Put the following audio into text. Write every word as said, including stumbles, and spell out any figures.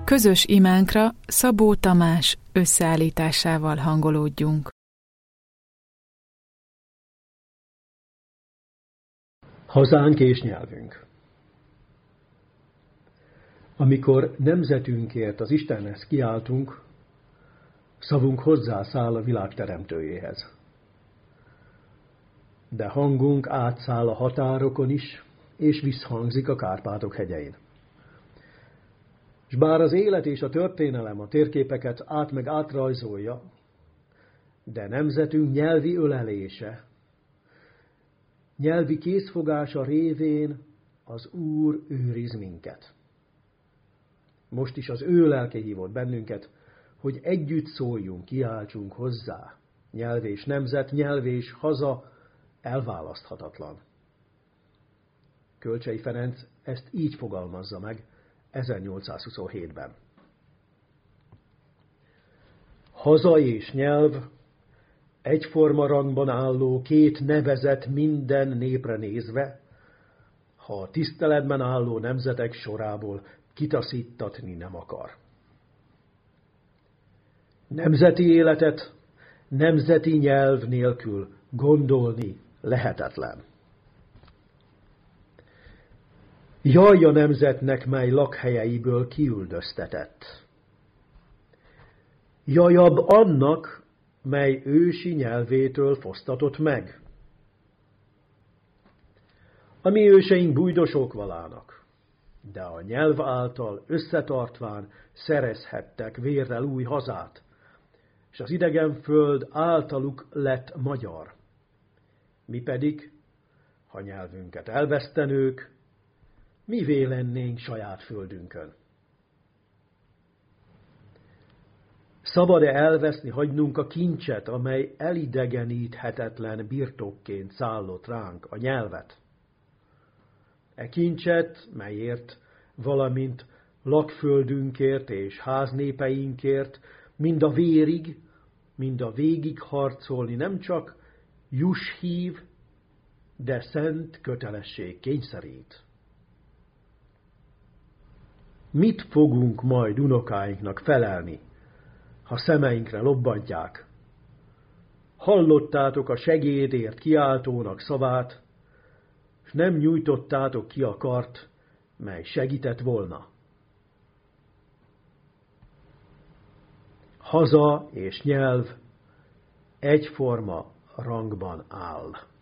Közös imánkra Szabó Tamás összeállításával hangolódjunk. Hazánk és nyelvünk. Amikor nemzetünkért az Istenhez kiáltunk, szavunk hozzászáll a világ teremtőjéhez. De hangunk átszáll a határokon is, és visszhangzik a Kárpátok hegyein. És bár az élet és a történelem a térképeket át meg átrajzolja, de nemzetünk nyelvi ölelése, nyelvi készfogása révén az Úr őriz minket. Most is az ő lelke hívott bennünket, hogy együtt szóljunk, kiáltsunk hozzá. Nyelv és nemzet, nyelv és haza elválaszthatatlan. Kölcsey Ferenc ezt így fogalmazza meg ezernyolcszázhuszonhétben. Haza és nyelv egyforma rangban álló két nevezet minden népre nézve, ha a tiszteletben álló nemzetek sorából kitaszítatni nem akar. Nemzeti életet nemzeti nyelv nélkül gondolni lehetetlen. Jaj a nemzetnek, mely lakhelyeiből kiüldöztetett. Jajabb annak, mely ősi nyelvétől fosztatott meg. A mi őseink bújdosók valának, de a nyelv által összetartván szerezhettek vérrel új hazát, és az idegen föld általuk lett magyar. Mi pedig, ha nyelvünket elvesztenők, mivé lennénk saját földünkön? Szabad-e elveszni hagynunk a kincset, amely elidegeníthetetlen birtokként szállott ránk, a nyelvet? E kincset, melyért, valamint lakföldünkért és háznépeinkért, mind a vérig, mind a végig harcolni nem csak juss hív, de szent kötelesség kényszerít. Mit fogunk majd unokáinknak felelni, ha szemeinkre lobbantják? Hallottátok a segédért kiáltónak szavát, és nem nyújtottátok ki a kart, mely segített volna. Haza és nyelv egyforma rangban áll.